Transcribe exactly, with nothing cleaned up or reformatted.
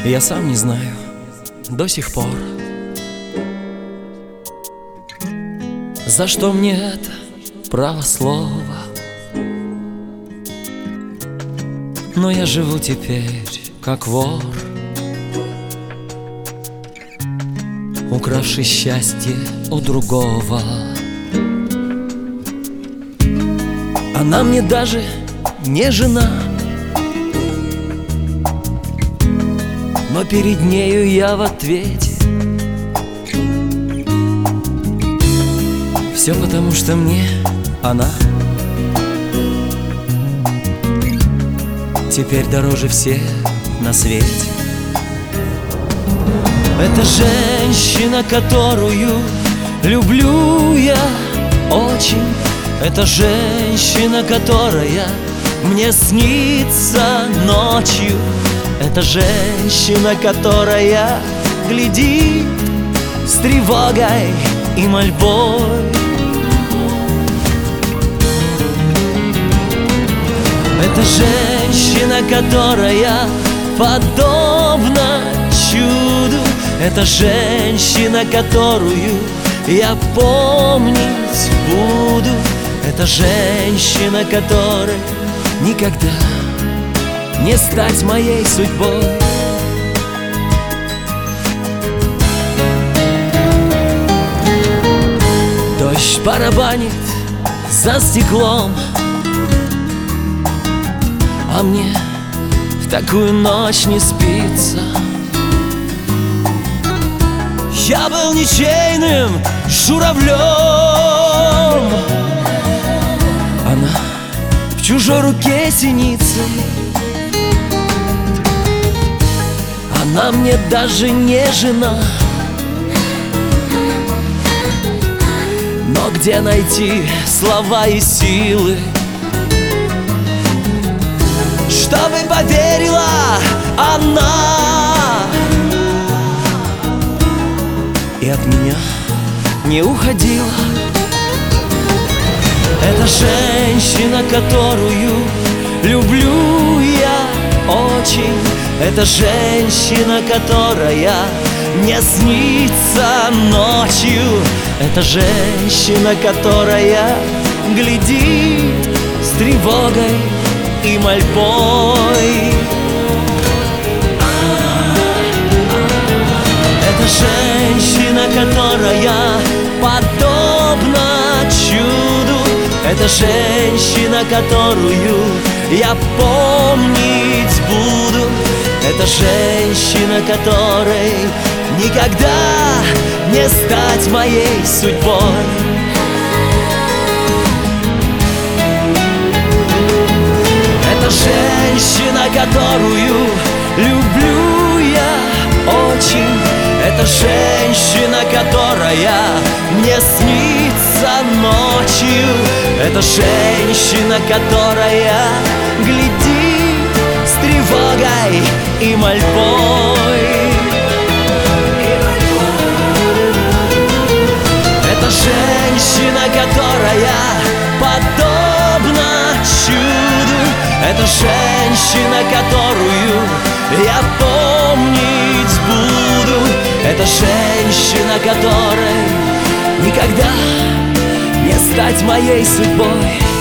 Я сам не знаю до сих пор, за что мне это право слова. Но я живу теперь как вор, укравший счастье у другого. Она мне даже не жена, но перед нею я в ответе. Все потому, что мне она теперь дороже всех на свете. Это женщина, которую люблю я очень. Это женщина, которая мне снится ночью. Это женщина, которая глядит с тревогой и мольбой. Это женщина, которая подобна чуду. Это женщина, которую я помнить буду. Это женщина, которой никогда не стать моей судьбой. Дождь барабанит за стеклом, а мне в такую ночь не спится. Я был ничейным журавлем, она в чужой руке синицей. Она мне даже не жена, но где найти слова и силы, чтобы поверила она и от меня не уходила. Это женщина, которую люблю я очень. Это женщина, которая мне снится ночью. Это женщина, которая глядит с тревогой и мольбой. Это женщина, которая подобна чуду. Это женщина, которую я помнить буду. Это женщина, которой никогда не стать моей судьбой. Это женщина, которую люблю я очень. Это женщина, которая мне снится ночью. Это женщина, которая глядит с тревогой и мольбой. Это женщина, которая подобна чуду. Это женщина, которую я помнить буду. Это женщина, которой никогда не стать моей судьбой.